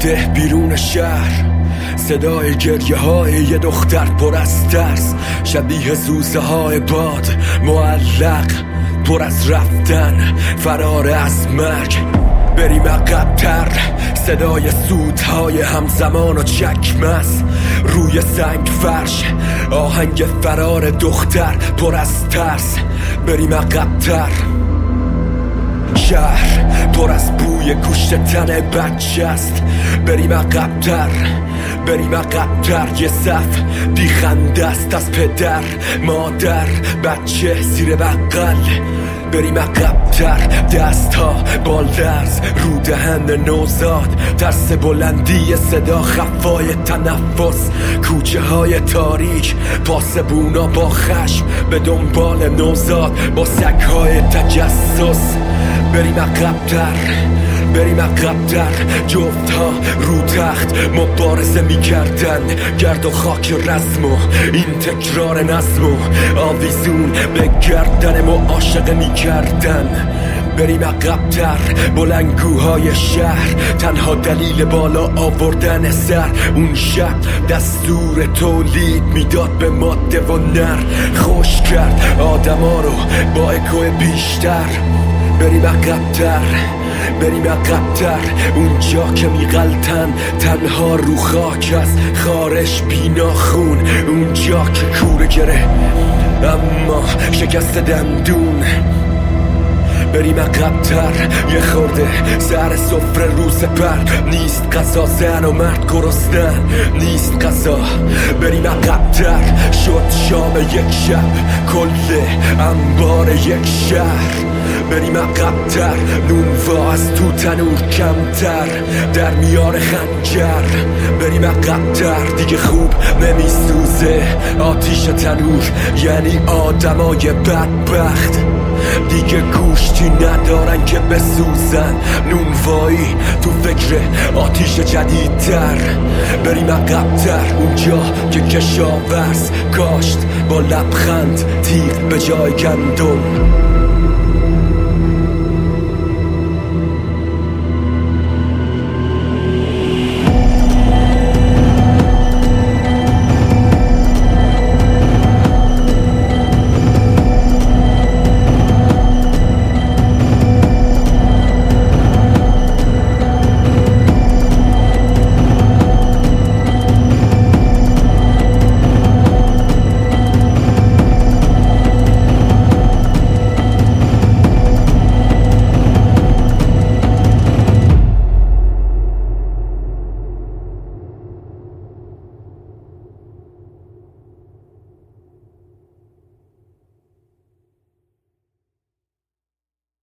ده بیرون شهر، صدای گریه های یه دختر پر از ترس، شبیه زوزه های باد معلق، پر از رفتن، فرار از مرگ. بریم عقب‌تر، صدای سوتهای همزمان و چکمز روی سنگ فرش، آهنگ فرار دختر پر از ترس. بریم عقب‌تر، شهر پر از بوی گوشت تن بچه است. بریم عقب‌تر، بریم عقب‌تر، یه صف بیخنده است از پدر، مادر، بچه زیر بغل. بریم عقب‌تر، دست ها بالدرز رو دهن نوزاد، ترس بلندی صدا، خفای تنفس، کوچه های تاریک، پاسبونا با خشم به دنبال نوزاد با سگ های تجسس. بریم عقب‌تر، بریم عقب‌تر، جفت ها رو تخت مبارزه می‌کردن، گرد و خاک رسم و این تکرار نظم و آویزون به گردن معاشقه می‌کردن. بریم عقب‌تر، بلندگوهای شهر تنها دلیل بالا آوردن سر، اون شب دستور تولید میداد به ماده و نر، خوش کرد آدما رو با اکو بیشتر. بریم عقب‌تر، بریم عقب‌تر، اونجا که میغلطن تنها رو خاک از خارش بیناخون، اونجا که کوره گره اما شکست دندون. بریم عقب‌تر، یه خورده سر سفره رو سپر، نیست غذا، زن و مرد گرسنن، نیست غذا. بریم عقب‌تر، شد شام یک شب، کل انبار یک شهر. بریم عقب‌تر، نونوا از تو تنور کمتر، در میان خنجر. بریم عقب‌تر، دیگه خوب نمیسوزه آتیش تنور، یعنی آدمای بدبخت دیگه گوشتی ندارن که بسوزن، نونوایی تو فکر آتیش جدیدتر. بریم عقب‌تر، اونجا که کشاورز کاشت با لبخند تیغ به جای گندم.